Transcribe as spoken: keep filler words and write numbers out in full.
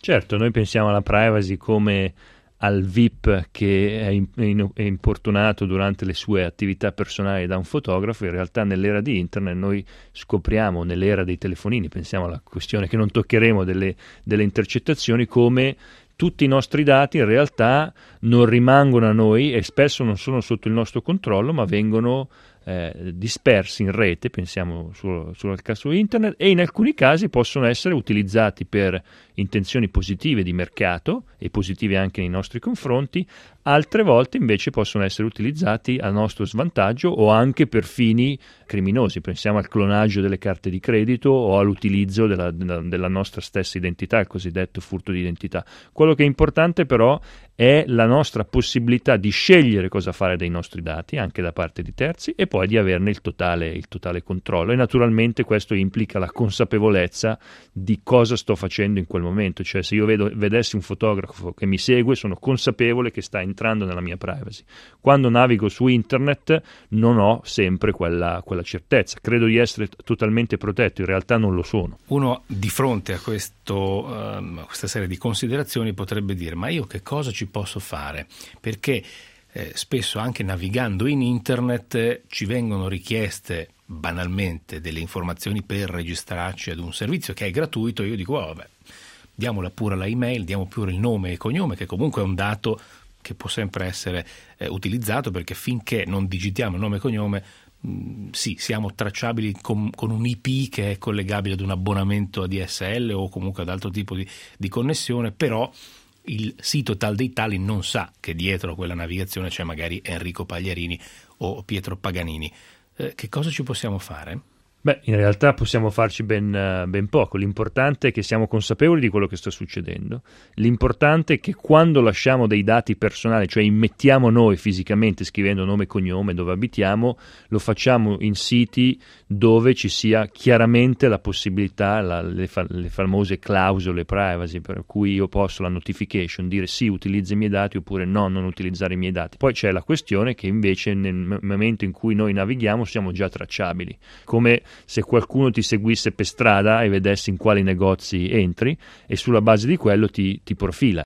Certo, noi pensiamo alla privacy come al V I P che è, in, è importunato durante le sue attività personali da un fotografo. In realtà nell'era di internet noi scopriamo, nell'era dei telefonini, pensiamo alla questione che non toccheremo delle, delle intercettazioni, come tutti i nostri dati in realtà non rimangono a noi e spesso non sono sotto il nostro controllo, ma vengono eh, dispersi in rete, pensiamo solo, solo al caso internet, e in alcuni casi possono essere utilizzati per intenzioni positive di mercato e positive anche nei nostri confronti, altre volte invece possono essere utilizzati a nostro svantaggio o anche per fini criminosi. Pensiamo al clonaggio delle carte di credito o all'utilizzo della, della, della nostra stessa identità, il cosiddetto furto di identità. Quello che è importante però è la nostra possibilità di scegliere cosa fare dei nostri dati, anche da parte di terzi, e poi di averne il totale, il totale controllo. E naturalmente questo implica la consapevolezza di cosa sto facendo in quel momento. Cioè, se io vedo, vedessi un fotografo che mi segue, sono consapevole che sta entrando nella mia privacy. Quando navigo su internet non ho sempre quella, quella certezza. Credo di essere totalmente protetto, in realtà non lo sono. Uno di fronte a questo, um, a questa serie di considerazioni potrebbe dire: ma io che cosa ci posso fare? Perché eh, spesso anche navigando in internet eh, ci vengono richieste banalmente delle informazioni per registrarci ad un servizio che è gratuito. Io dico: oh, vabbè, diamola pure la email, diamo pure il nome e cognome, che comunque è un dato che può sempre essere eh, utilizzato, perché finché non digitiamo il nome e cognome, mh, sì, siamo tracciabili con, con un I P che è collegabile ad un abbonamento a D S L o comunque ad altro tipo di, di connessione, però il sito tal dei tali non sa che dietro a quella navigazione c'è magari Enrico Pagliarini o Pietro Paganini. Eh, che cosa ci possiamo fare? Beh, in realtà possiamo farci ben, ben poco. L'importante è che siamo consapevoli di quello che sta succedendo. L'importante è che quando lasciamo dei dati personali, cioè immettiamo noi fisicamente scrivendo nome e cognome, dove abitiamo, lo facciamo in siti dove ci sia chiaramente la possibilità, la, le, fa, le famose clausole privacy, per cui io posso la notification dire sì, utilizza i miei dati, oppure no, non utilizzare i miei dati. Poi c'è la questione che invece nel momento in cui noi navighiamo siamo già tracciabili, come se qualcuno ti seguisse per strada e vedesse in quali negozi entri, e sulla base di quello ti, ti profila.